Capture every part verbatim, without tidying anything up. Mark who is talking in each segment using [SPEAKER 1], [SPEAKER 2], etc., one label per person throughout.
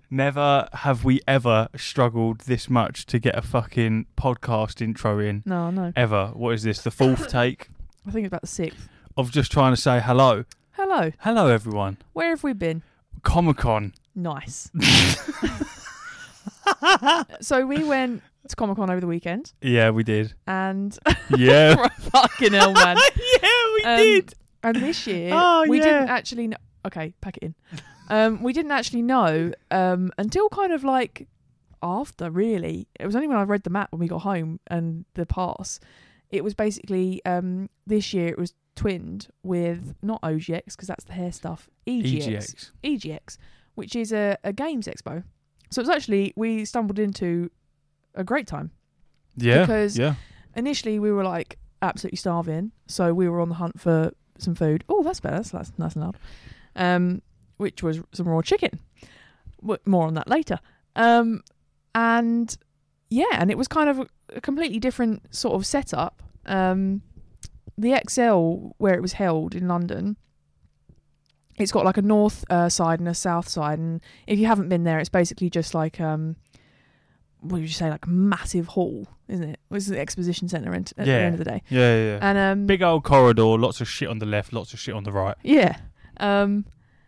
[SPEAKER 1] Never have we ever struggled this much to get a fucking podcast intro in.
[SPEAKER 2] No, no.
[SPEAKER 1] Ever. What is this? The fourth take
[SPEAKER 2] I think it's about the sixth.
[SPEAKER 1] of just trying to say hello.
[SPEAKER 2] Hello.
[SPEAKER 1] Hello, everyone.
[SPEAKER 2] Where have we been?
[SPEAKER 1] Comic-Con.
[SPEAKER 2] Nice. So we went to Comic-Con over the weekend.
[SPEAKER 1] Yeah, we did.
[SPEAKER 2] And...
[SPEAKER 1] Yeah.
[SPEAKER 2] Fucking hell, man.
[SPEAKER 1] Yeah, we
[SPEAKER 2] Um,
[SPEAKER 1] did.
[SPEAKER 2] And this year,
[SPEAKER 1] Oh,
[SPEAKER 2] we
[SPEAKER 1] yeah.
[SPEAKER 2] didn't actually know... Okay, pack it in. Um, we didn't actually know um, until kind of like after, really. It was only when I read the map when we got home and the pass. It was basically, um, this year it was twinned with, not O G X, because that's the hair stuff, E G X.
[SPEAKER 1] E G X.
[SPEAKER 2] E G X, which is a, a games expo. So it was actually, we stumbled into a great time.
[SPEAKER 1] Yeah.
[SPEAKER 2] Because
[SPEAKER 1] yeah.
[SPEAKER 2] initially we were like absolutely starving. So we were on the hunt for some food. Oh, that's better. That's, that's nice and loud. Um, which was some raw chicken. More on that later. Um, and yeah, and it was kind of a, a completely different sort of setup. Um, the X L, where it was held in London, it's got like a north uh, side and a south side. And if you haven't been there, it's basically just like, um, what would you say, like massive hall, isn't it? It's the exposition centre at
[SPEAKER 1] Yeah.
[SPEAKER 2] the end of the day.
[SPEAKER 1] Yeah, yeah, yeah.
[SPEAKER 2] And um,
[SPEAKER 1] Big old corridor, lots of shit on the left, lots of shit on the right.
[SPEAKER 2] yeah. Um,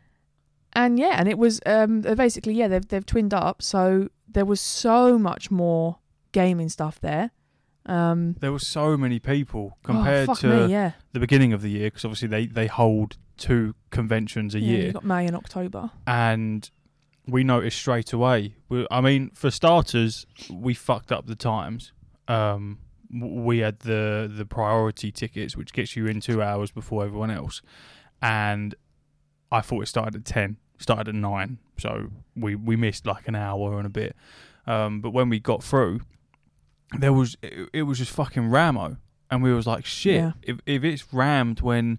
[SPEAKER 2] and yeah, and it was um, basically, yeah, they've they've twinned up, so there was so much more gaming stuff there. Um,
[SPEAKER 1] There were so many people
[SPEAKER 2] oh,
[SPEAKER 1] compared
[SPEAKER 2] fuck
[SPEAKER 1] to
[SPEAKER 2] me, yeah.
[SPEAKER 1] the beginning of the year, because obviously they, they hold two conventions a
[SPEAKER 2] yeah,
[SPEAKER 1] year.
[SPEAKER 2] You got May and October.
[SPEAKER 1] And we noticed straight away. We, I mean, for starters, we fucked up the times. Um, w- we had the the priority tickets, which gets you in two hours before everyone else. And I thought it started at ten, started at nine. So we, we missed like an hour and a bit. Um, but when we got through, there was it, it was just fucking Ramo. And we was like, shit,
[SPEAKER 2] Yeah.
[SPEAKER 1] if if it's rammed when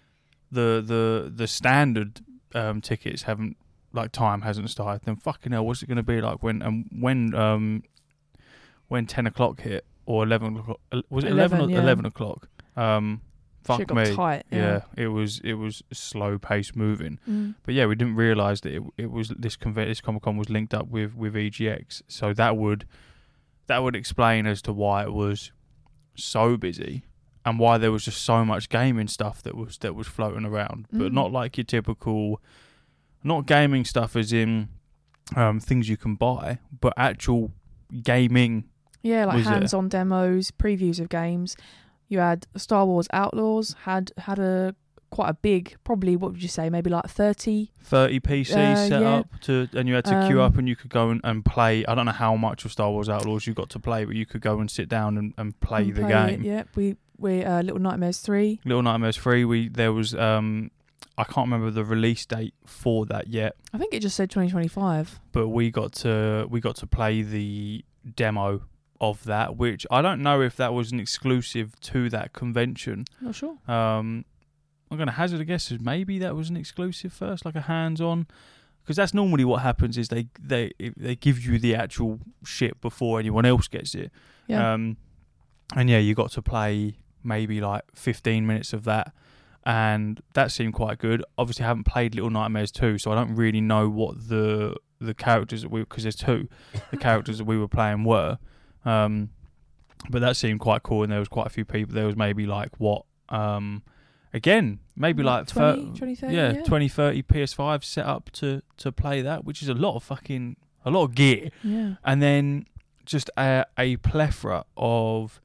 [SPEAKER 1] the the the standard um, tickets haven't, like time hasn't started, then fucking hell, what's it going to be like when and when um when ten o'clock hit or eleven o'clock? Was it eleven?
[SPEAKER 2] eleven,
[SPEAKER 1] or
[SPEAKER 2] yeah.
[SPEAKER 1] eleven o'clock? Um, fuck
[SPEAKER 2] Shit got
[SPEAKER 1] me.
[SPEAKER 2] tight.
[SPEAKER 1] Yeah.
[SPEAKER 2] Yeah.
[SPEAKER 1] it was it was slow pace moving.
[SPEAKER 2] Mm.
[SPEAKER 1] But yeah, we didn't realise that it it was this conve- this Comic Con was linked up with with E G X, so that would that would explain as to why it was so busy. And why there was just so much gaming stuff that was that was floating around, but
[SPEAKER 2] Mm.
[SPEAKER 1] not like your typical, not gaming stuff as in um, things you can buy, but actual gaming.
[SPEAKER 2] Yeah, like
[SPEAKER 1] Was it?
[SPEAKER 2] hands-on demos, previews of games. You had Star Wars Outlaws had had a quite a big, probably what would you say, maybe like thirty.
[SPEAKER 1] thirty P Cs
[SPEAKER 2] Uh,
[SPEAKER 1] set
[SPEAKER 2] yeah.
[SPEAKER 1] up to, and you had to queue
[SPEAKER 2] Um,
[SPEAKER 1] up, and you could go and, and play. I don't know how much of Star Wars Outlaws you got to play, but you could go and sit down and, and play
[SPEAKER 2] and
[SPEAKER 1] the
[SPEAKER 2] play
[SPEAKER 1] game.
[SPEAKER 2] It, yeah, we we uh, Little Nightmares three.
[SPEAKER 1] Little Nightmares three. We there was um, I can't remember the release date for that yet.
[SPEAKER 2] I think it just said twenty twenty-five.
[SPEAKER 1] But we got to we got to play the demo of that, which I don't know if that was an exclusive to that convention.
[SPEAKER 2] Not sure.
[SPEAKER 1] Um, I'm going to hazard a guess as maybe that was an exclusive first, like a hands-on, because that's normally what happens is they they they give you the actual shit before anyone else gets it.
[SPEAKER 2] Yeah.
[SPEAKER 1] Um, and yeah, you got to play maybe like fifteen minutes of that. And that seemed quite good. Obviously, I haven't played Little Nightmares two, so I don't really know what the the characters that we, because there's two, the characters that we were playing were. Um, but that seemed quite cool, and there was quite a few people. There was maybe like what, um, again, maybe like
[SPEAKER 2] twenty,
[SPEAKER 1] thir-
[SPEAKER 2] twenty, thirty,
[SPEAKER 1] yeah,
[SPEAKER 2] yeah.
[SPEAKER 1] twenty, thirty P S five set up to to play that, which is a lot of fucking a lot of gear,
[SPEAKER 2] Yeah.
[SPEAKER 1] and then just a, a plethora of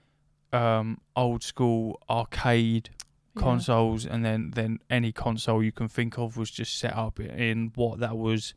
[SPEAKER 1] um old school arcade
[SPEAKER 2] Yeah.
[SPEAKER 1] consoles, and then then any console you can think of was just set up in what that was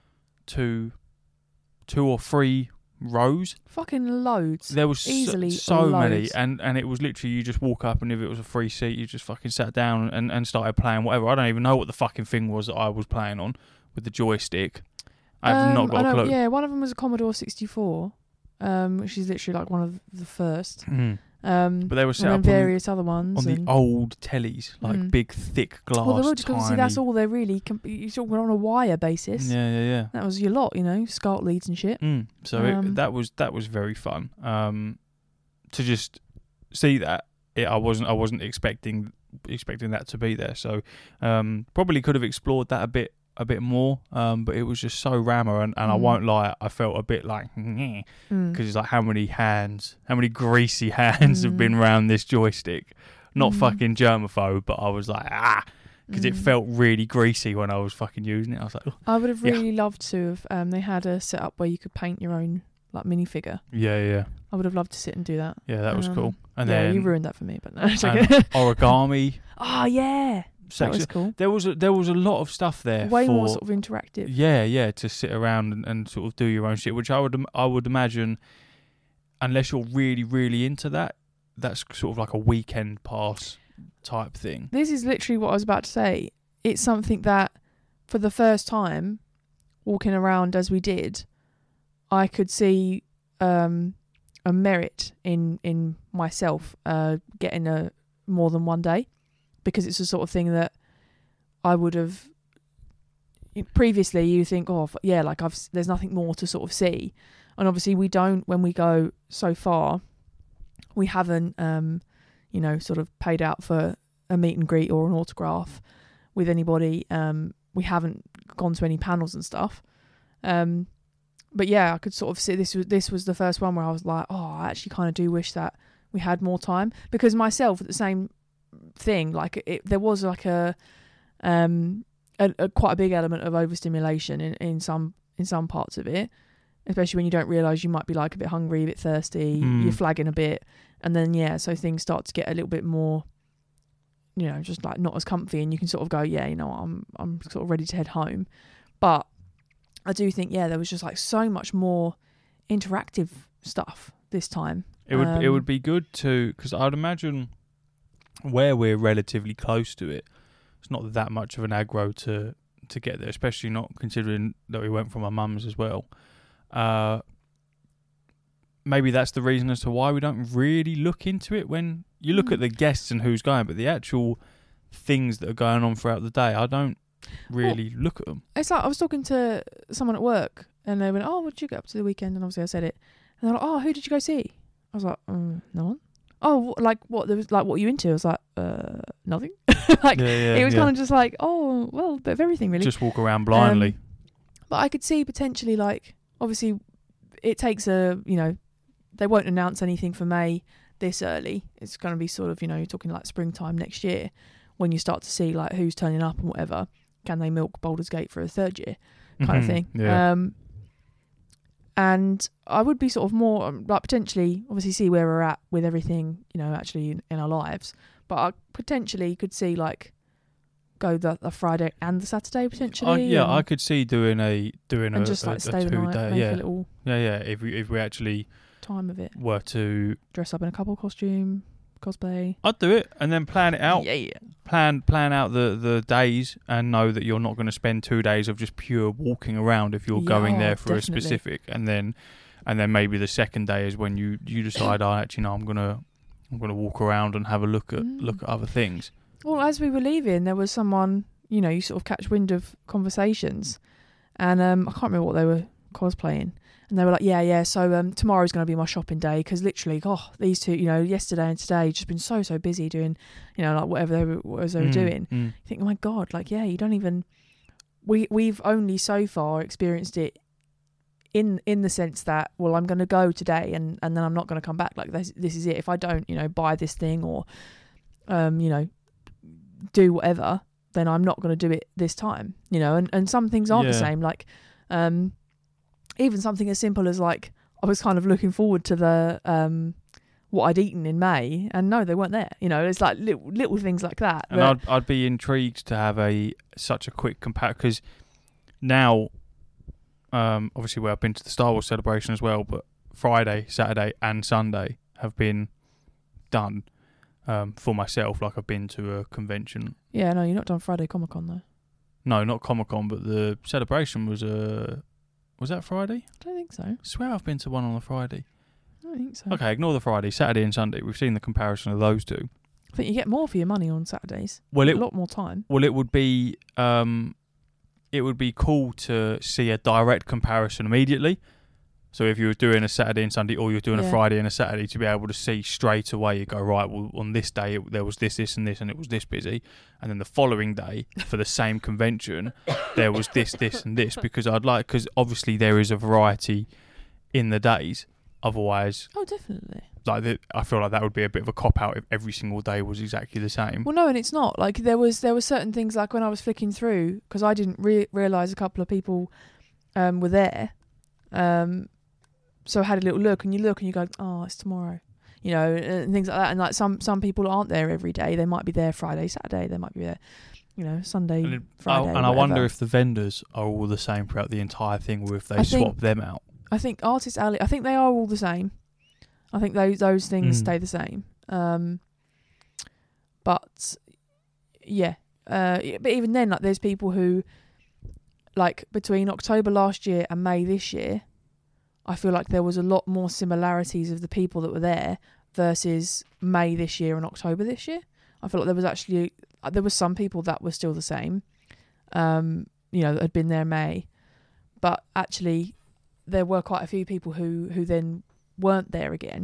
[SPEAKER 1] two two or three rows.
[SPEAKER 2] Fucking loads.
[SPEAKER 1] There was
[SPEAKER 2] Easily
[SPEAKER 1] so, so many,
[SPEAKER 2] loads.
[SPEAKER 1] and and it was literally you just walk up, and if it was a free seat, you just fucking sat down and and started playing whatever. I don't even know what the fucking thing was that I was playing on with the joystick. I have
[SPEAKER 2] Um,
[SPEAKER 1] not got
[SPEAKER 2] I
[SPEAKER 1] a
[SPEAKER 2] know-
[SPEAKER 1] clue.
[SPEAKER 2] Yeah, one of them was a Commodore sixty-four, um, which is literally like one of the first.
[SPEAKER 1] Mm.
[SPEAKER 2] Um,
[SPEAKER 1] But they were set
[SPEAKER 2] and then
[SPEAKER 1] up on,
[SPEAKER 2] various other ones.
[SPEAKER 1] on the
[SPEAKER 2] and,
[SPEAKER 1] old tellies, like
[SPEAKER 2] Mm.
[SPEAKER 1] big, thick glass.
[SPEAKER 2] well, they were just
[SPEAKER 1] tiny.
[SPEAKER 2] obviously that's all they're really. Comp- you sort of went on a wire basis.
[SPEAKER 1] Yeah, yeah, yeah.
[SPEAKER 2] That was your lot, you know, SCART leads and shit.
[SPEAKER 1] Mm. So
[SPEAKER 2] Um,
[SPEAKER 1] it, that was that was very fun. Um, to just see that, it, I wasn't I wasn't expecting expecting that to be there. So um, probably could have explored that a bit a bit more, um, but it was just so rammer, and, and
[SPEAKER 2] Mm.
[SPEAKER 1] I won't lie, I felt a bit like because
[SPEAKER 2] Mm.
[SPEAKER 1] it's like how many hands, how many greasy hands have been
[SPEAKER 2] Mm.
[SPEAKER 1] round this joystick. Not
[SPEAKER 2] Mm.
[SPEAKER 1] fucking germaphobe, but I was like ah, because it
[SPEAKER 2] Mm.
[SPEAKER 1] felt really greasy when I was fucking using it. I was like, oh.
[SPEAKER 2] I would have
[SPEAKER 1] Yeah.
[SPEAKER 2] really loved to have. Um, they had a setup where you could paint your own like minifigure.
[SPEAKER 1] yeah, yeah,
[SPEAKER 2] I would have loved to sit and do that.
[SPEAKER 1] yeah, that was
[SPEAKER 2] Um,
[SPEAKER 1] cool. And
[SPEAKER 2] yeah,
[SPEAKER 1] then
[SPEAKER 2] you ruined that for me, but no. It's
[SPEAKER 1] and
[SPEAKER 2] okay.
[SPEAKER 1] origami
[SPEAKER 2] Oh yeah, that
[SPEAKER 1] section.
[SPEAKER 2] was cool.
[SPEAKER 1] There was a, there was a lot of stuff there.
[SPEAKER 2] Way
[SPEAKER 1] for,
[SPEAKER 2] more sort of interactive.
[SPEAKER 1] Yeah, yeah, to sit around and, and sort of do your own shit, which I would im- I would imagine, unless you're really really into that, that's sort of like a weekend pass type thing.
[SPEAKER 2] This is literally what I was about to say. It's something that, for the first time, walking around as we did, I could see um, a merit in in myself uh, getting a more than one day, because it's the sort of thing that I would have previously. You think, oh f- yeah, like I've there's nothing more to sort of see, and obviously we don't when we go so far. We haven't, um, you know, sort of paid out for a meet and greet or an autograph with anybody. Um, we haven't gone to any panels and stuff. Um, but yeah, I could sort of see this was this was the first one where I was like, oh, I actually kind of do wish that we had more time, because myself at the same thing, like it, there was like a, um, a, a quite a big element of overstimulation in, in some in some parts of it, especially when you don't realise you might be like a bit hungry, a bit thirsty,
[SPEAKER 1] Mm.
[SPEAKER 2] you're flagging a bit, and then yeah, so things start to get a little bit more, you know, just like not as comfy, and you can sort of go, yeah, you know what, I'm I'm sort of ready to head home. But I do think, yeah, there was just like so much more interactive stuff this time.
[SPEAKER 1] It would it
[SPEAKER 2] Um,
[SPEAKER 1] would be good to, because I'd imagine where we're relatively close to it, it's not that much of an aggro to to get there, especially not considering that we went from our mums as well. Uh, maybe that's the reason as to why we don't really look into it when you look
[SPEAKER 2] Mm.
[SPEAKER 1] at the guests and who's going, but the actual things that are going on throughout the day, I don't really look at them.
[SPEAKER 2] It's like I was talking to someone at work, and they went, "Oh, what did you get up to the weekend?" And obviously I said it, and they're like, "Oh, who did you go see?" I was like, um, "No one." Oh, wh- like what? There was like what you into? I was like, "Uh, nothing." like
[SPEAKER 1] yeah, yeah,
[SPEAKER 2] it was
[SPEAKER 1] yeah.
[SPEAKER 2] kind of just like, "Oh, well, a bit of everything, really."
[SPEAKER 1] Just walk around blindly.
[SPEAKER 2] Um, but I could see potentially, like, obviously, it takes a, you know, they won't announce anything for May this early. It's going to be sort of, you know, you're talking like springtime next year when you start to see like who's turning up and whatever. Can they milk Baldur's Gate for a third year kind of
[SPEAKER 1] Mhm,
[SPEAKER 2] thing?
[SPEAKER 1] yeah.
[SPEAKER 2] Um, and I would be sort of more um, like potentially, obviously, see where we're at with everything, you know, actually in, in our lives. But I potentially could see like go the, the Friday and the Saturday potentially.
[SPEAKER 1] I, yeah,
[SPEAKER 2] and,
[SPEAKER 1] I could see doing a doing
[SPEAKER 2] and
[SPEAKER 1] a,
[SPEAKER 2] just
[SPEAKER 1] a,
[SPEAKER 2] like
[SPEAKER 1] a
[SPEAKER 2] stay the
[SPEAKER 1] two
[SPEAKER 2] night,
[SPEAKER 1] day.
[SPEAKER 2] make
[SPEAKER 1] Yeah,
[SPEAKER 2] a little
[SPEAKER 1] yeah, yeah. If we if we actually
[SPEAKER 2] time of it.
[SPEAKER 1] were to,
[SPEAKER 2] Dress up in a couple costume, cosplay.
[SPEAKER 1] I'd do it and then plan it out.
[SPEAKER 2] Yeah.
[SPEAKER 1] Plan plan out the, the days and know that you're not going to spend two days of just pure walking around if you're going
[SPEAKER 2] Yeah,
[SPEAKER 1] there for
[SPEAKER 2] definitely.
[SPEAKER 1] a specific, and then and then maybe the second day is when you, you decide, oh, actually no, I'm gonna I'm gonna walk around and have a look at
[SPEAKER 2] Mm.
[SPEAKER 1] look at other things.
[SPEAKER 2] Well, as we were leaving, there was someone, you know, you sort of catch wind of conversations, and um, I can't remember what they were cosplaying, and they were like, yeah, yeah, so um, tomorrow's going to be my shopping day, because literally, oh, these two, you know, yesterday and today, just been so, so busy doing, you know, like whatever they were, whatever they were
[SPEAKER 1] Mm,
[SPEAKER 2] doing.
[SPEAKER 1] mm.
[SPEAKER 2] You think, oh my God, like, yeah, you don't even, we, we've only so far experienced it in in the sense that, well, I'm going to go today and, and then I'm not going to come back. Like, this, this is it. If I don't, you know, buy this thing or, um, you know, do whatever, then I'm not going to do it this time, you know, and, and some things aren't the
[SPEAKER 1] Yeah.
[SPEAKER 2] same. Like, um, even something as simple as like, I was kind of looking forward to the, um, what I'd eaten in May, and no, they weren't there. You know, it's like little, little things like that.
[SPEAKER 1] And
[SPEAKER 2] that-
[SPEAKER 1] I'd I'd be intrigued to have a such a quick compare, because now, um, obviously, well, I've been to the Star Wars celebration as well, but Friday, Saturday, and Sunday have been done um, for myself. Like I've been to a convention.
[SPEAKER 2] yeah, no, you're not done Friday Comic Con though.
[SPEAKER 1] No, not Comic Con, but the celebration was a. Was that Friday?
[SPEAKER 2] I don't think so.
[SPEAKER 1] I swear I've been to one on a Friday.
[SPEAKER 2] I don't think so.
[SPEAKER 1] Okay, ignore the Friday, Saturday and Sunday. We've seen the comparison of those two.
[SPEAKER 2] I think you get more for your money on Saturdays.
[SPEAKER 1] Well,
[SPEAKER 2] a
[SPEAKER 1] it
[SPEAKER 2] lot more time.
[SPEAKER 1] well it would be um, it would be cool to see a direct comparison immediately. So if you were doing a Saturday and Sunday, or you're doing
[SPEAKER 2] Yeah.
[SPEAKER 1] a Friday and a Saturday, to be able to see straight away, you go, right, well, on this day it, there was this, this, and this, and it was this busy, and then the following day for the same convention, there was this, this, and this. Because I'd like, because obviously there is a variety in the days. Otherwise,
[SPEAKER 2] Oh, definitely.
[SPEAKER 1] like the, I feel like that would be a bit of a cop out if every single day was exactly the same.
[SPEAKER 2] Well, no, and it's not. Like there was there were certain things like when I was flicking through, because I didn't re- realise a couple of people um, were there. Um, so I had a little look, and you look and you go, oh, it's tomorrow. You know, and things like that. And like some, some people aren't there every day. They might be there Friday, Saturday. They might be there, you know, Sunday,
[SPEAKER 1] And, it,
[SPEAKER 2] Friday.
[SPEAKER 1] I, and I
[SPEAKER 2] whatever.
[SPEAKER 1] wonder if the vendors are all the same throughout the entire thing, or if they
[SPEAKER 2] I
[SPEAKER 1] swap
[SPEAKER 2] think-
[SPEAKER 1] them out.
[SPEAKER 2] I think Artist Alley, I think they are all the same. I think those those things
[SPEAKER 1] Mm.
[SPEAKER 2] stay the same. Um, but yeah, uh, yeah, but even then, like there's people who, like between October last year and May this year, I feel like there was a lot more similarities of the people that were there versus May this year and October this year. I feel like there was actually there was some people that were still the same, um, you know, that had been there May, but actually there were quite a few people who who then weren't there again.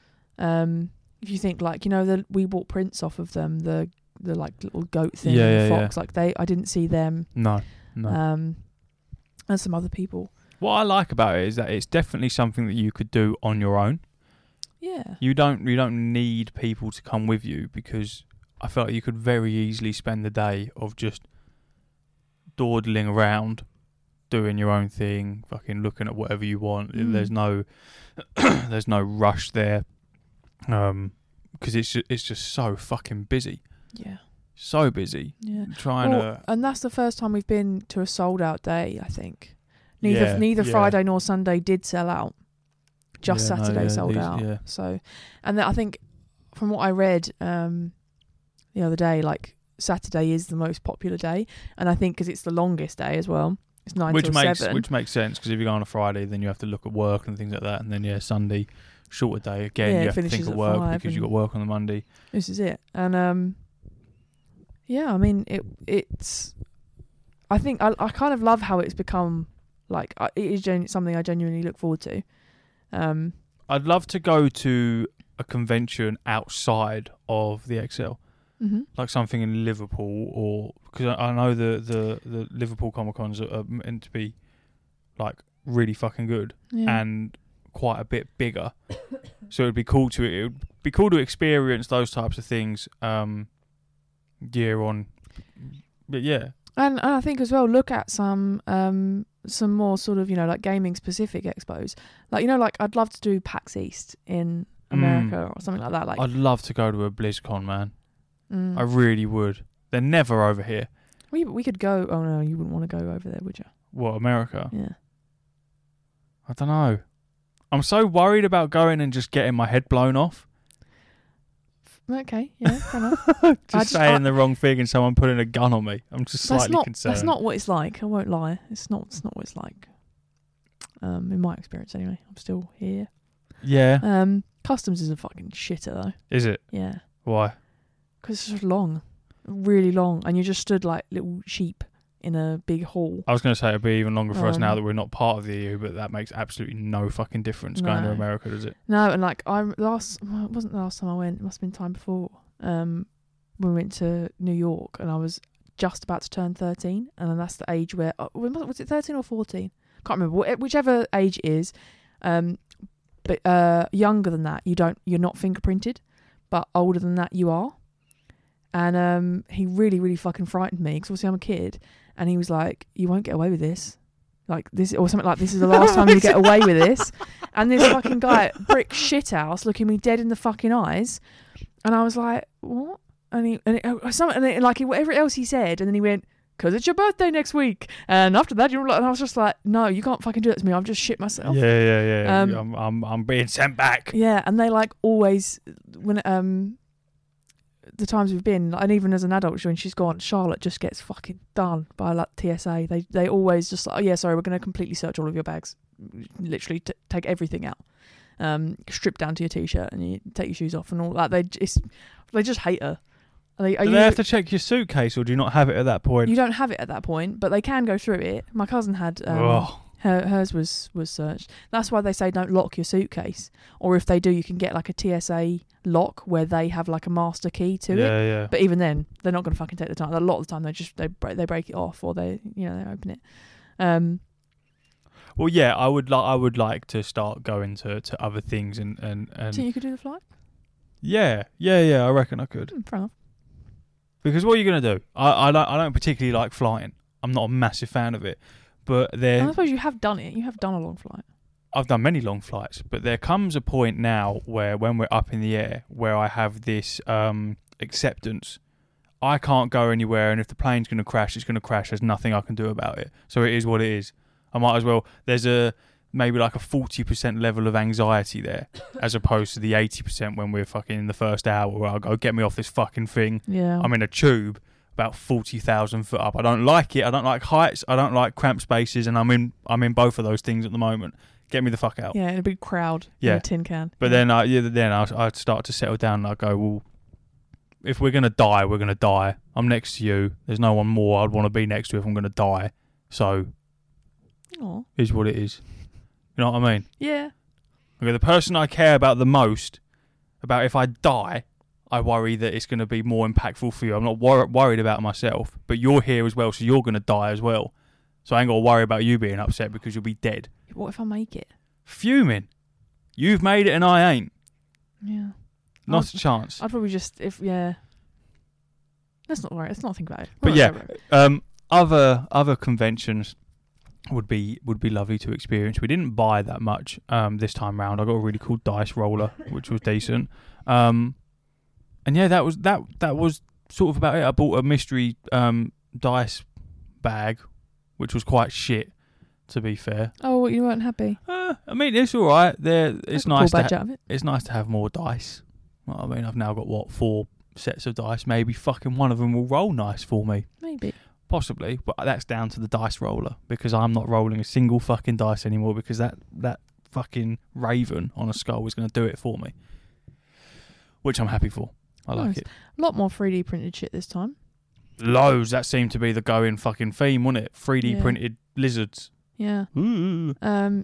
[SPEAKER 2] Um, if you think like, you know, the we bought prints off of them, the the like little goat thing,
[SPEAKER 1] Yeah,
[SPEAKER 2] and the
[SPEAKER 1] yeah,
[SPEAKER 2] fox, like they I didn't see them.
[SPEAKER 1] No, no.
[SPEAKER 2] Um, and some other people.
[SPEAKER 1] What I like about it is that it's definitely something that you could do on your own.
[SPEAKER 2] Yeah.
[SPEAKER 1] You don't you don't need people to come with you, because I felt like you could very easily spend the day of just dawdling around, doing your own thing, fucking looking at whatever you want.
[SPEAKER 2] Mm.
[SPEAKER 1] There's no there's no rush there, um, because it's ju- it's just so fucking busy,
[SPEAKER 2] Yeah.
[SPEAKER 1] so busy.
[SPEAKER 2] Yeah.
[SPEAKER 1] Trying
[SPEAKER 2] Well,
[SPEAKER 1] to
[SPEAKER 2] and that's the first time we've been to a sold out day, I think. Neither
[SPEAKER 1] Yeah,
[SPEAKER 2] neither
[SPEAKER 1] yeah.
[SPEAKER 2] Friday nor Sunday did sell out. Just
[SPEAKER 1] Yeah, no,
[SPEAKER 2] Saturday
[SPEAKER 1] yeah,
[SPEAKER 2] sold
[SPEAKER 1] these-
[SPEAKER 2] out.
[SPEAKER 1] yeah.
[SPEAKER 2] So, and then I think from what I read um, the other day, like Saturday is the most popular day, and I think because it's the longest day as well. It's nine
[SPEAKER 1] which
[SPEAKER 2] till
[SPEAKER 1] makes
[SPEAKER 2] seven.
[SPEAKER 1] which makes sense, because if you go on a Friday, then you have to look at work and things like that, and then yeah, Sunday, shorter day again.
[SPEAKER 2] Yeah,
[SPEAKER 1] you
[SPEAKER 2] it
[SPEAKER 1] have to think
[SPEAKER 2] finishes
[SPEAKER 1] of
[SPEAKER 2] at
[SPEAKER 1] work
[SPEAKER 2] five
[SPEAKER 1] because you
[SPEAKER 2] and-
[SPEAKER 1] got work on the Monday.
[SPEAKER 2] This is it, and um, yeah, I mean it. It's. I think I I kind of love how it's become like I- it is gen- something I genuinely look forward to. Um,
[SPEAKER 1] I'd love to go to a convention outside of the X L,
[SPEAKER 2] mm-hmm.
[SPEAKER 1] like something in Liverpool, or because I, I know the, the, the Liverpool Comic Cons are, are meant to be like really fucking good
[SPEAKER 2] Yeah.
[SPEAKER 1] and quite a bit bigger. So it'd be cool to it would be cool to experience those types of things um, year on. But yeah,
[SPEAKER 2] And, and I think as well, look at some um some more sort of, you know, like gaming specific expos. Like, you know, like I'd love to do PAX East in America
[SPEAKER 1] Mm.
[SPEAKER 2] or something like that. Like,
[SPEAKER 1] I'd love to go to a BlizzCon, man.
[SPEAKER 2] mm.
[SPEAKER 1] I really would. They're never over here.
[SPEAKER 2] we we could go. Oh no, you wouldn't want to go over there, would you?
[SPEAKER 1] What, America?
[SPEAKER 2] Yeah.
[SPEAKER 1] I don't know. I'm so worried about going and just getting my head blown off.
[SPEAKER 2] Okay. Yeah. Fair enough.
[SPEAKER 1] Just,
[SPEAKER 2] I just-
[SPEAKER 1] saying
[SPEAKER 2] I-
[SPEAKER 1] the wrong thing and someone putting a gun on me. I'm just
[SPEAKER 2] That's
[SPEAKER 1] slightly
[SPEAKER 2] not.
[SPEAKER 1] concerned.
[SPEAKER 2] That's not what it's like. I won't lie. It's not. It's not what it's like. Um, in my experience, anyway. I'm still here.
[SPEAKER 1] Yeah.
[SPEAKER 2] Um, customs is a fucking shitter though.
[SPEAKER 1] Is it?
[SPEAKER 2] Yeah.
[SPEAKER 1] Why?
[SPEAKER 2] Because it's just long, really long, and you just stood like little sheep in a big hall.
[SPEAKER 1] I was going to say it'd be even longer for us now
[SPEAKER 2] Um,
[SPEAKER 1] that we're not part of the E U, but that makes absolutely no fucking difference going to
[SPEAKER 2] No.
[SPEAKER 1] America, does it?
[SPEAKER 2] No, and like I last, well, it wasn't the last time I went. It must have been time before. Um, when we went to New York, and I was just about to turn thirteen, and then that's the age where uh, was it thirteen or fourteen? Can't remember. Wh- Whichever age it is, um, but uh, younger than that, you don't. You're not fingerprinted, but older than that, you are. And um, he really, really fucking frightened me because obviously I'm a kid, and he was like, "You won't get away with this." Like this or something like this is the last time you get away with this. And this fucking guy, brick shithouse, looking me dead in the fucking eyes. And I was like, what? And he, and, it, uh, some, and it, like he, whatever else he said, and then he went, because it's your birthday next week. And after that, you're like, and I was just like, no, you can't fucking do that to me. I've just shit myself.
[SPEAKER 1] Yeah, yeah, yeah.
[SPEAKER 2] Um,
[SPEAKER 1] I'm, I'm, I'm being sent back.
[SPEAKER 2] Yeah, and they like always, when um, the times we've been, and even as an adult, when she's gone, Charlotte just gets fucking done by like T S A. They they always just like, oh yeah, sorry, we're going to completely search all of your bags, literally t- take everything out, um, strip down to your t-shirt, and you take your shoes off and all that. They just they just hate her. Are they, are
[SPEAKER 1] Do
[SPEAKER 2] you,
[SPEAKER 1] they have to check your suitcase, or do you not have it at that point?
[SPEAKER 2] you don't have it at that point, but they can go through it. My cousin had um,
[SPEAKER 1] oh,
[SPEAKER 2] Her, hers was, was searched. That's why they say don't lock your suitcase. Or if they do, you can get like a T S A lock where they have like a master key to
[SPEAKER 1] yeah,
[SPEAKER 2] it.
[SPEAKER 1] yeah.
[SPEAKER 2] But even then, they're not going to fucking take the time. A lot of the time, they just they break, they break it off or they you know they open it. Um,
[SPEAKER 1] Well, yeah, I would like I would like to start going to, to other things and and, and
[SPEAKER 2] think you could do the flight?
[SPEAKER 1] yeah, yeah, yeah. I reckon I could.
[SPEAKER 2] Hmm, fair enough.
[SPEAKER 1] Because what are you gonna do? I I don't I don't particularly like flying. I'm not a massive fan of it. But there,
[SPEAKER 2] I suppose you have done it. You have done a long flight.
[SPEAKER 1] I've done many long flights, but there comes a point now where when we're up in the air, where I have this um, acceptance. I can't go anywhere, and if the plane's going to crash, it's going to crash. There's nothing I can do about it. So it is what it is. I might as well. There's a maybe like a forty percent level of anxiety there, as opposed to the eighty percent when we're fucking in the first hour where I go, get me off this fucking thing.
[SPEAKER 2] Yeah.
[SPEAKER 1] I'm in a tube about forty thousand foot up. I don't like it. I don't like heights. I don't like cramped spaces, and I'm in I'm in both of those things at the moment. Get me the fuck out.
[SPEAKER 2] Yeah, in a big crowd.
[SPEAKER 1] Yeah.
[SPEAKER 2] In a tin can.
[SPEAKER 1] But
[SPEAKER 2] yeah.
[SPEAKER 1] then, I, yeah, then I'd, I'd start to settle down, and I'd go, well, if we're gonna die, we're gonna die. I'm next to you. There's no one more I'd want to be next to if I'm gonna die. So,
[SPEAKER 2] Aw.
[SPEAKER 1] is what it is. You know what I mean?
[SPEAKER 2] Yeah.
[SPEAKER 1] Okay, the person I care about the most, about if I die, I worry that it's going to be more impactful for you. I'm not wor- worried about myself, but you're here as well, so you're going to die as well. So I ain't got to worry about you being upset because you'll be dead.
[SPEAKER 2] What if I make it?
[SPEAKER 1] Fuming. You've made it and I ain't.
[SPEAKER 2] Yeah.
[SPEAKER 1] Not
[SPEAKER 2] I'd,
[SPEAKER 1] a chance.
[SPEAKER 2] I'd probably just, if, yeah. Let's not worry. Let's not think about it.
[SPEAKER 1] But
[SPEAKER 2] Not
[SPEAKER 1] yeah,
[SPEAKER 2] worry about it.
[SPEAKER 1] um, other other conventions would be would be lovely to experience. We didn't buy that much um, this time round. I got a really cool dice roller, which was decent. Um, and yeah, that was that that was sort of about it. I bought a mystery um, dice bag, which was quite shit, to be fair.
[SPEAKER 2] Oh, you weren't happy?
[SPEAKER 1] Uh, I mean, it's all right. There, it's nice.
[SPEAKER 2] Cool
[SPEAKER 1] To
[SPEAKER 2] badge
[SPEAKER 1] ha-
[SPEAKER 2] out of it.
[SPEAKER 1] it's nice to have more dice. Well, I mean, I've now got what four sets of dice. Maybe fucking one of them will roll nice for me.
[SPEAKER 2] Maybe.
[SPEAKER 1] Possibly, but that's down to the dice roller because I'm not rolling a single fucking dice anymore because that, that fucking raven on a skull is going to do it for me. Which I'm happy for. I like
[SPEAKER 2] Nice.
[SPEAKER 1] it.
[SPEAKER 2] A lot more three D printed shit this time.
[SPEAKER 1] Loads. That seemed to be the going fucking theme, wasn't it? three D
[SPEAKER 2] Yeah.
[SPEAKER 1] printed lizards.
[SPEAKER 2] Yeah.
[SPEAKER 1] Ooh.
[SPEAKER 2] Um,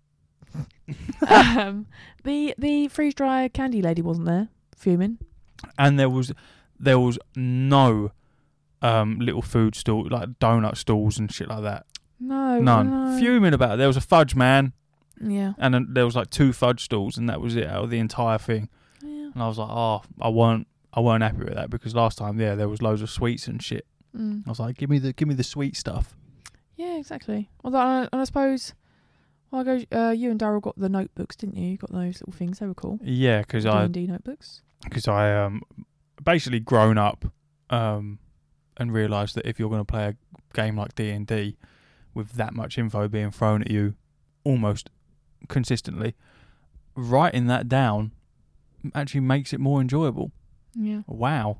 [SPEAKER 2] um, the the freeze dry candy lady wasn't there, fuming.
[SPEAKER 1] And there was there was no um, little food stall, like donut stalls and shit like that.
[SPEAKER 2] No,
[SPEAKER 1] None.
[SPEAKER 2] no.
[SPEAKER 1] Fuming about it. There was a fudge man,
[SPEAKER 2] Yeah.
[SPEAKER 1] and then there was like two fudge stalls, and that was it out of the entire thing.
[SPEAKER 2] Yeah.
[SPEAKER 1] And I was like, oh, I weren't, I weren't happy with that because last time, yeah, there was loads of sweets and shit.
[SPEAKER 2] Mm.
[SPEAKER 1] I was like, give me the, give me the sweet stuff.
[SPEAKER 2] Yeah, exactly. Although, and I suppose, well, I go. Uh, you and Daryl got the notebooks, didn't you? You got those little things. They were cool.
[SPEAKER 1] Yeah, because
[SPEAKER 2] D
[SPEAKER 1] I,
[SPEAKER 2] and D notebooks.
[SPEAKER 1] because I um, basically grown up, um, and realised that if you're going to play a game like D and D with that much info being thrown at you, almost consistently, writing that down actually makes it more enjoyable.
[SPEAKER 2] Yeah.
[SPEAKER 1] Wow.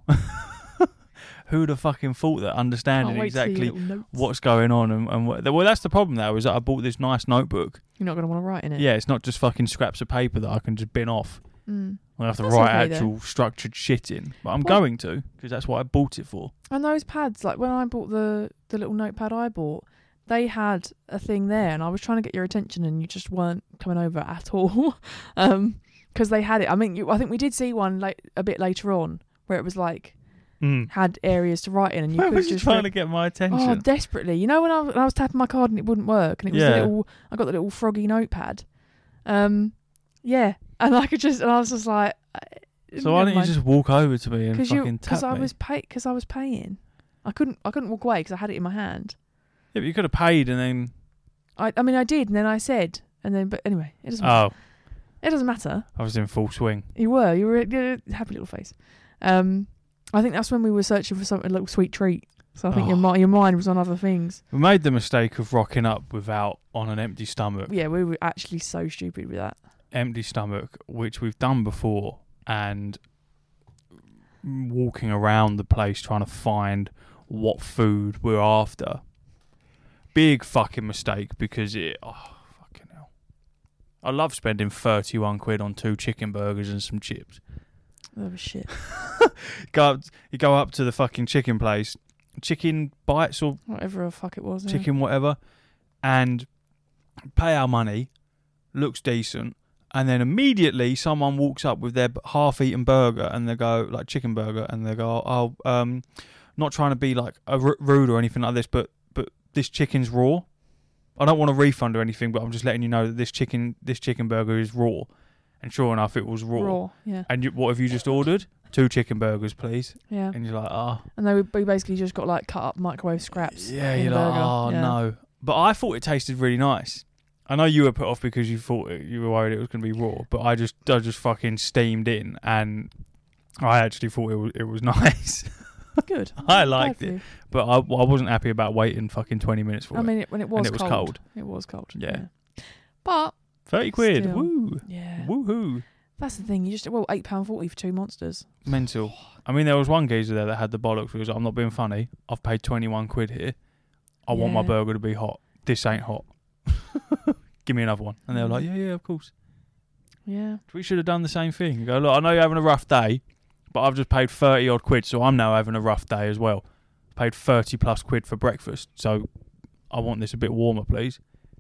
[SPEAKER 1] Who'd have fucking thought that understanding
[SPEAKER 2] Can't wait to see your
[SPEAKER 1] exactly
[SPEAKER 2] little notes.
[SPEAKER 1] what's going on and, and what, well, that's the problem now is that I bought this nice notebook.
[SPEAKER 2] You're not going to want to write in it.
[SPEAKER 1] Yeah, it's not just fucking scraps of paper that I can just bin off.
[SPEAKER 2] Mm.
[SPEAKER 1] I have to
[SPEAKER 2] That's
[SPEAKER 1] write
[SPEAKER 2] okay,
[SPEAKER 1] actual structured shit in, but I'm
[SPEAKER 2] Well-
[SPEAKER 1] going to because that's what I bought it for.
[SPEAKER 2] And those pads, like when I bought the the little notepad I bought, they had a thing there, and I was trying to get your attention, and you just weren't coming over at all. um, because they had it. I mean, you, I think we did see one like a bit later on where it was like
[SPEAKER 1] Mm.
[SPEAKER 2] had areas to write in, and you
[SPEAKER 1] I
[SPEAKER 2] could
[SPEAKER 1] was
[SPEAKER 2] just
[SPEAKER 1] just trying
[SPEAKER 2] re-
[SPEAKER 1] to get my attention.
[SPEAKER 2] oh desperately. You know when I, when I was tapping my card and it wouldn't work, and it was
[SPEAKER 1] Yeah.
[SPEAKER 2] the little I got the little froggy notepad. Um, yeah, and I could just and I was just like.
[SPEAKER 1] so why don't you just walk over to me and
[SPEAKER 2] Because
[SPEAKER 1] fucking tap
[SPEAKER 2] because I
[SPEAKER 1] me?
[SPEAKER 2] was pay because I was paying. I couldn't I couldn't walk away because I had it in my hand.
[SPEAKER 1] Yeah, but you could have paid and then.
[SPEAKER 2] I I mean I did, and then I said, and then but anyway, it doesn't matter.
[SPEAKER 1] Oh,
[SPEAKER 2] It doesn't matter.
[SPEAKER 1] I was in full swing.
[SPEAKER 2] You were you were you were a happy little face. Um, I think that's when we were searching for something a little sweet treat. So I think your
[SPEAKER 1] Oh.
[SPEAKER 2] mi- your mind was on other things.
[SPEAKER 1] We made the mistake of rocking up without on an empty stomach.
[SPEAKER 2] Yeah, we were actually so stupid with that.
[SPEAKER 1] Empty stomach, which we've done before, and walking around the place trying to find what food we're after. Big fucking mistake because it. Oh, fucking hell. I love spending thirty-one quid on two chicken burgers and some chips.
[SPEAKER 2] That was shit.
[SPEAKER 1] Go up, you go up to the fucking chicken place, chicken bites or
[SPEAKER 2] Whatever the fuck it was. Yeah.
[SPEAKER 1] chicken whatever, and pay our money, looks decent, and then immediately someone walks up with their half-eaten burger and they go, like chicken burger, and they go, oh, um, not trying to be like a r- rude or anything like this, but but this chicken's raw. I don't want a refund or anything, but I'm just letting you know that this chicken this chicken burger is raw. And sure enough, it was raw.
[SPEAKER 2] Raw, yeah.
[SPEAKER 1] And you, what have you just ordered? Two chicken burgers, please.
[SPEAKER 2] Yeah.
[SPEAKER 1] And you're like, oh.
[SPEAKER 2] And they we basically just got like cut up microwave scraps.
[SPEAKER 1] Yeah,
[SPEAKER 2] in
[SPEAKER 1] you're
[SPEAKER 2] the
[SPEAKER 1] like,
[SPEAKER 2] burger.
[SPEAKER 1] oh
[SPEAKER 2] yeah.
[SPEAKER 1] no. But I thought it tasted really nice. I know you were put off because you thought it, you were worried it was going to be raw, but I just I just fucking steamed in, and I actually thought it was it was nice.
[SPEAKER 2] Good.
[SPEAKER 1] I liked it, but I, I wasn't happy about waiting fucking twenty minutes for
[SPEAKER 2] I
[SPEAKER 1] it.
[SPEAKER 2] mean, it, when it was,
[SPEAKER 1] and it was
[SPEAKER 2] cold,
[SPEAKER 1] cold.
[SPEAKER 2] It was cold.
[SPEAKER 1] Yeah.
[SPEAKER 2] yeah. But
[SPEAKER 1] thirty quid.
[SPEAKER 2] still,
[SPEAKER 1] Woo.
[SPEAKER 2] Yeah.
[SPEAKER 1] Woohoo.
[SPEAKER 2] That's the thing. You just well eight pound forty for two monsters.
[SPEAKER 1] Mental. I mean, there was one geezer there that had the bollocks. He was like, I'm not being funny. I've paid twenty-one quid here. I want my
[SPEAKER 2] Yeah.
[SPEAKER 1] burger to be hot. This ain't hot. Give me another one. And they were like, yeah, yeah, of course.
[SPEAKER 2] Yeah.
[SPEAKER 1] We should have done the same thing. You go, look, I know you're having a rough day, but I've just paid thirty odd quid, so I'm now having a rough day as well. Paid thirty plus quid for breakfast, so I want this a bit warmer, please.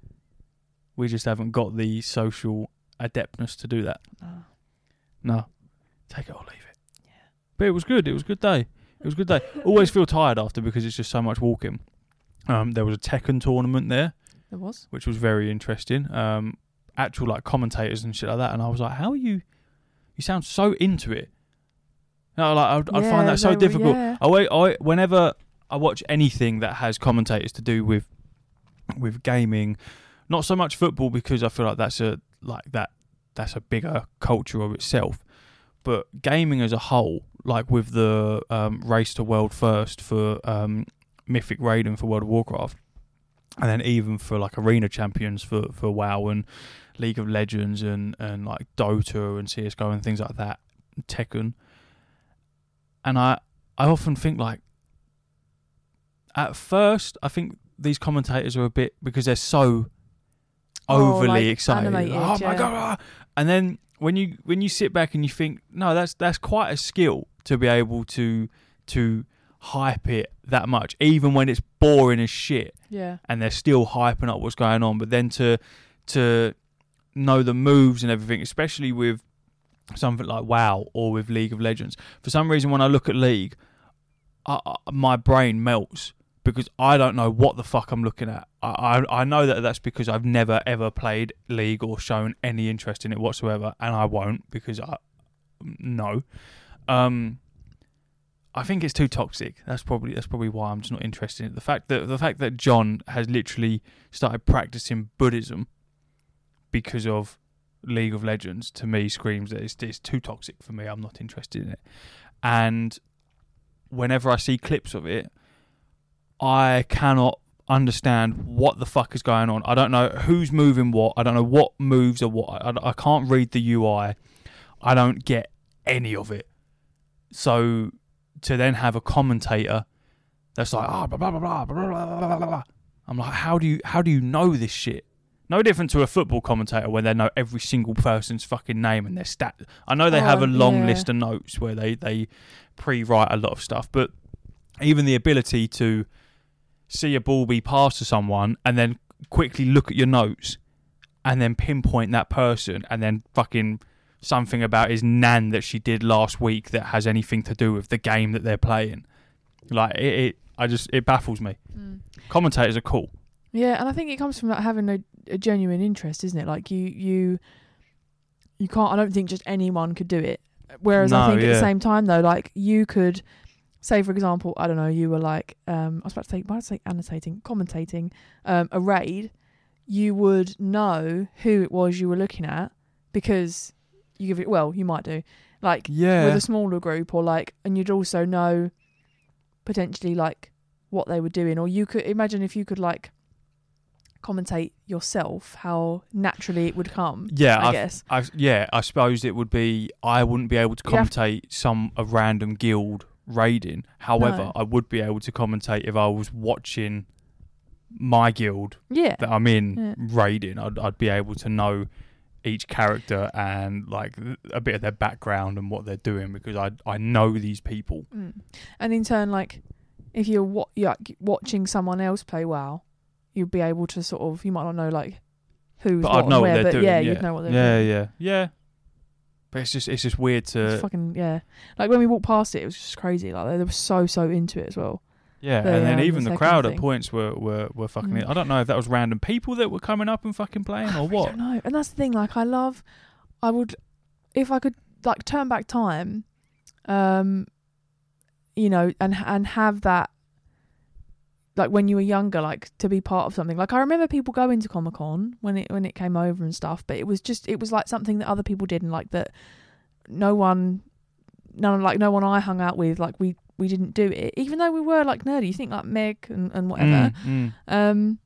[SPEAKER 1] We just haven't got the social adeptness to do that.
[SPEAKER 2] Oh.
[SPEAKER 1] No. Take it or leave it. Yeah. But it was good. It was a good day. It was a good day. Always feel tired after because it's just so much walking. Um, there was a Tekken tournament there.
[SPEAKER 2] There was.
[SPEAKER 1] Which was very interesting. Um, actual like commentators and shit like that, and I was like, "How are you? You sound so into it." You know, like I'd, I'd
[SPEAKER 2] Yeah,
[SPEAKER 1] find that so
[SPEAKER 2] they were-
[SPEAKER 1] difficult.
[SPEAKER 2] yeah.
[SPEAKER 1] I wait. I whenever I watch anything that has commentators to do with with gaming, not so much football because I feel like that's a like that that's a bigger culture of itself, but gaming as a whole, like with the um, race to world first for um, Mythic Raiden for World of Warcraft. And then even for like arena champions for, for WoW and League of Legends and, and like Dota and C S G O and things like that, Tekken. And I I often think like, at first I think these commentators are a bit, because they're so
[SPEAKER 2] Oh,
[SPEAKER 1] overly
[SPEAKER 2] like
[SPEAKER 1] excited.
[SPEAKER 2] animated,
[SPEAKER 1] oh my
[SPEAKER 2] yeah.
[SPEAKER 1] god! ah. And then when you when you sit back and you think, no, that's that's quite a skill to be able to to hype it that much, even when it's boring as shit.
[SPEAKER 2] Yeah.
[SPEAKER 1] And they're still hyping up what's going on. But then to to know the moves and everything, especially with something like WoW or with League of Legends. For some reason, when I look at League, I, I, my brain melts because I don't know what the fuck I'm looking at. I, I I know that that's because I've never ever played League or shown any interest in it whatsoever, and I won't because I no. Um, I think it's too toxic. That's probably that's probably why I'm just not interested in it. The fact that the fact that John has literally started practicing Buddhism because of League of Legends, to me screams that it's, it's too toxic for me. I'm not interested in it. And whenever I see clips of it, I cannot understand what the fuck is going on. I don't know who's moving what. I don't know what moves are what. I, I can't read the U I. I don't get any of it. So to then have a commentator that's like, ah, oh, blah, blah, blah, blah, blah, blah, blah, blah. I'm like, how do you how do you know this shit? No different to a football commentator where they know every single person's fucking name and their stat. I know they
[SPEAKER 2] Oh,
[SPEAKER 1] have a long
[SPEAKER 2] yeah.
[SPEAKER 1] list of notes where they, they pre-write a lot of stuff, but even the ability to see a ball be passed to someone and then quickly look at your notes and then pinpoint that person and then fucking something about his nan that she did last week that has anything to do with the game that they're playing. Like it, it I just it baffles me.
[SPEAKER 2] Mm.
[SPEAKER 1] Commentators are cool.
[SPEAKER 2] Yeah, and I think it comes from like having a, a genuine interest, isn't it? Like you, you, you can't. I don't think just anyone could do it. Whereas I
[SPEAKER 1] No,
[SPEAKER 2] think at
[SPEAKER 1] yeah.
[SPEAKER 2] the same time, though, like you could, say for example, I don't know, you were like, um, I was about to say, why did I say annotating, commentating um, a raid. You would know who it was you were looking at because you give it. Well, you might do, like
[SPEAKER 1] Yeah.
[SPEAKER 2] with a smaller group, or like, and you'd also know potentially like what they were doing, or you could imagine if you could like commentate yourself, how naturally it would come.
[SPEAKER 1] Yeah,
[SPEAKER 2] I
[SPEAKER 1] I've-
[SPEAKER 2] guess.
[SPEAKER 1] I yeah, I suppose it would be. I wouldn't be able to
[SPEAKER 2] You have-
[SPEAKER 1] commentate some a random guild raiding. However,
[SPEAKER 2] No.
[SPEAKER 1] I would be able to commentate if I was watching my guild
[SPEAKER 2] Yeah.
[SPEAKER 1] that I'm in
[SPEAKER 2] Yeah.
[SPEAKER 1] raiding. I'd I'd be able to know each character and like a bit of their background and what they're doing because I I know these people.
[SPEAKER 2] Mm. And in turn, like if you're, wa- you're like, watching someone else play WoW, you'd be able to sort of, you might not know like who's
[SPEAKER 1] But
[SPEAKER 2] what
[SPEAKER 1] I'd
[SPEAKER 2] and
[SPEAKER 1] know what
[SPEAKER 2] where,
[SPEAKER 1] they're
[SPEAKER 2] but
[SPEAKER 1] doing.
[SPEAKER 2] yeah,
[SPEAKER 1] Yeah,
[SPEAKER 2] you'd know what they're
[SPEAKER 1] yeah,
[SPEAKER 2] doing.
[SPEAKER 1] yeah, yeah. But it's just it's just weird to
[SPEAKER 2] It's fucking yeah. Like when we walked past it, it was just crazy. Like they, they were so so into it as well.
[SPEAKER 1] yeah.
[SPEAKER 2] the,
[SPEAKER 1] And then
[SPEAKER 2] um,
[SPEAKER 1] even
[SPEAKER 2] the
[SPEAKER 1] the
[SPEAKER 2] second
[SPEAKER 1] crowd at
[SPEAKER 2] thing.
[SPEAKER 1] points were were were fucking.
[SPEAKER 2] Mm.
[SPEAKER 1] I don't know if that was random people that were coming up and fucking playing or
[SPEAKER 2] I
[SPEAKER 1] what.
[SPEAKER 2] don't know. And that's the thing. Like I love. I would, if I could, like turn back time, um, you know, and and have that. Like when you were younger, like to be part of something. Like I remember people going to Comic Con when it when it came over and stuff, but it was just it was like something that other people did, and like that no one, none like no one I hung out with, like we we didn't do it, even though we were like nerdy. You think like Meg and, and whatever.
[SPEAKER 1] Mm, mm.
[SPEAKER 2] Um,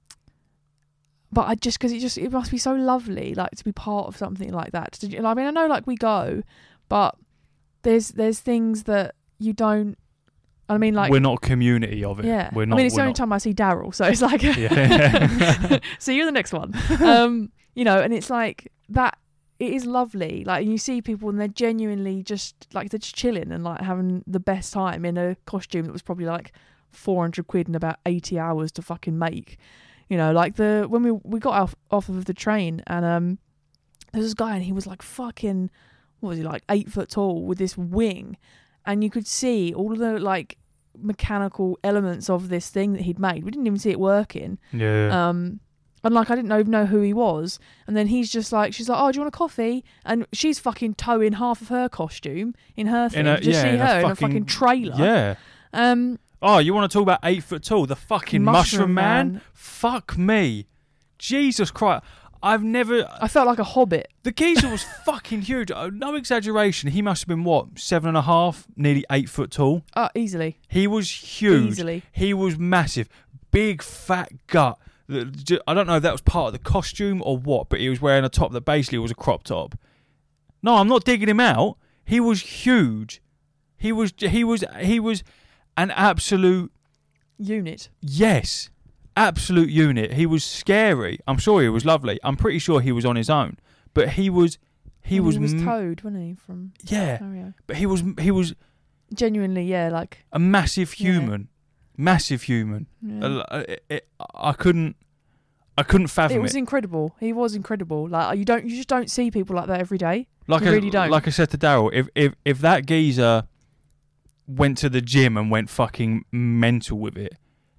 [SPEAKER 2] but I just because it just it must be so lovely, like to be part of something like that. To, I mean, I know like we go, but there's there's things that you don't. I mean, like
[SPEAKER 1] we're not a community of it.
[SPEAKER 2] yeah.
[SPEAKER 1] We're not.
[SPEAKER 2] I mean, it's the
[SPEAKER 1] we're
[SPEAKER 2] only
[SPEAKER 1] not.
[SPEAKER 2] time I see Daryl, so it's like,
[SPEAKER 1] Yeah.
[SPEAKER 2] see you the next one. Um, you know, and it's like that. It is lovely. Like you see people and they're genuinely just like they're just chilling and like having the best time in a costume that was probably like four hundred quid and about eighty hours to fucking make. You know, like the when we we got off off of the train and um, there was this guy and he was like fucking what was he like eight foot tall with this wing, and you could see all of the like mechanical elements of this thing that he'd made. We didn't even see it working.
[SPEAKER 1] Yeah.
[SPEAKER 2] Um, and like I didn't even know who he was. And then he's just like, she's like, "Oh, do you want a coffee?" And she's fucking towing half of her costume in her thing.
[SPEAKER 1] In a-
[SPEAKER 2] just
[SPEAKER 1] yeah,
[SPEAKER 2] see
[SPEAKER 1] in a
[SPEAKER 2] her in a
[SPEAKER 1] fucking-
[SPEAKER 2] fucking trailer.
[SPEAKER 1] yeah.
[SPEAKER 2] Um,
[SPEAKER 1] Oh, you want to talk about eight foot tall? The fucking mushroom,
[SPEAKER 2] Mushroom
[SPEAKER 1] man?
[SPEAKER 2] Man.
[SPEAKER 1] Fuck me. Jesus Christ. I've never.
[SPEAKER 2] I felt like a hobbit.
[SPEAKER 1] The geezer was fucking huge. Oh, no exaggeration. He must have been, what, seven and a half, nearly eight foot tall?
[SPEAKER 2] Uh, easily,
[SPEAKER 1] He was huge.
[SPEAKER 2] easily.
[SPEAKER 1] He was massive. Big, fat gut. The- j- I don't know if that was part of the costume or what, but he was wearing a top that basically was a crop top. No, I'm not digging him out. He was huge. He was. He was. He was an absolute.
[SPEAKER 2] Unit.
[SPEAKER 1] Yes, absolute unit. He was scary. I'm sure he was lovely. I'm pretty sure he was on his own, but he was, he
[SPEAKER 2] And
[SPEAKER 1] was,
[SPEAKER 2] He was
[SPEAKER 1] m-
[SPEAKER 2] Toad, wasn't he? From
[SPEAKER 1] yeah.
[SPEAKER 2] Mario.
[SPEAKER 1] But he was, he was
[SPEAKER 2] Genuinely, yeah. Like,
[SPEAKER 1] a massive
[SPEAKER 2] Yeah.
[SPEAKER 1] human, massive human.
[SPEAKER 2] yeah.
[SPEAKER 1] Uh, it, it, I couldn't, I couldn't fathom
[SPEAKER 2] it
[SPEAKER 1] it.
[SPEAKER 2] was incredible. He was incredible. Like you don't, you just don't see people like that every day.
[SPEAKER 1] Like
[SPEAKER 2] you
[SPEAKER 1] I,
[SPEAKER 2] really don't.
[SPEAKER 1] like I said to Daryl, if if if that geezer went to the gym and went fucking mental with it,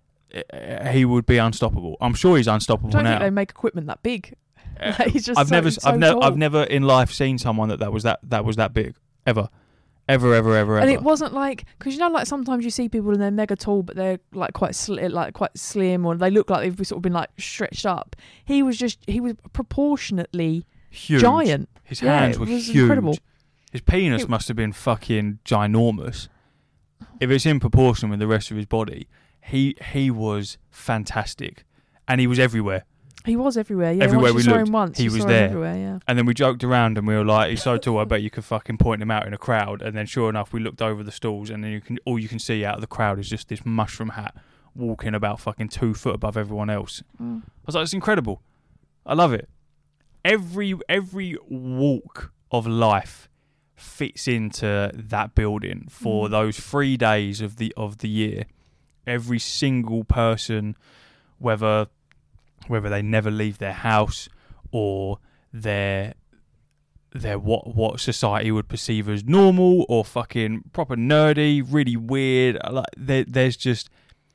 [SPEAKER 1] eh, he would be unstoppable. I'm sure he's
[SPEAKER 2] I
[SPEAKER 1] unstoppable
[SPEAKER 2] don't
[SPEAKER 1] now.
[SPEAKER 2] think they make equipment that big.
[SPEAKER 1] Uh,
[SPEAKER 2] Like, he's just
[SPEAKER 1] I've
[SPEAKER 2] so-
[SPEAKER 1] never,
[SPEAKER 2] he's so
[SPEAKER 1] I've never,
[SPEAKER 2] tall.
[SPEAKER 1] I've never in life seen someone that that was that that was that big ever, ever, ever, ever,
[SPEAKER 2] And
[SPEAKER 1] ever.
[SPEAKER 2] it wasn't like because you know, like sometimes you see people and they're mega tall, but they're like quite sli- like quite slim, or they look like they've sort of been like stretched up. He was just he was proportionately
[SPEAKER 1] Huge.
[SPEAKER 2] giant.
[SPEAKER 1] His
[SPEAKER 2] Yeah,
[SPEAKER 1] hands
[SPEAKER 2] it
[SPEAKER 1] were
[SPEAKER 2] was
[SPEAKER 1] huge.
[SPEAKER 2] incredible.
[SPEAKER 1] His penis
[SPEAKER 2] It-
[SPEAKER 1] must have been fucking ginormous. If it's in proportion with the rest of his body, he he was fantastic, and he was everywhere.
[SPEAKER 2] He was everywhere. Yeah,
[SPEAKER 1] Everywhere
[SPEAKER 2] once
[SPEAKER 1] we
[SPEAKER 2] you saw
[SPEAKER 1] looked,
[SPEAKER 2] him once,
[SPEAKER 1] he
[SPEAKER 2] you
[SPEAKER 1] was
[SPEAKER 2] saw
[SPEAKER 1] there.
[SPEAKER 2] Him everywhere, yeah.
[SPEAKER 1] And then we joked around and we were like, he's so tall, I bet you could fucking point him out in a crowd. And then sure enough, we looked over the stalls and then you can all you can see out of the crowd is just this mushroom hat walking about fucking two foot above everyone else.
[SPEAKER 2] Mm.
[SPEAKER 1] I was like, it's incredible. I love it. Every every walk of life fits into that building for
[SPEAKER 2] Mm.
[SPEAKER 1] those three days of the of the year. Every single person, whether whether they never leave their house or they're they're what what society would perceive as normal or fucking proper nerdy, really weird. Like there, there's just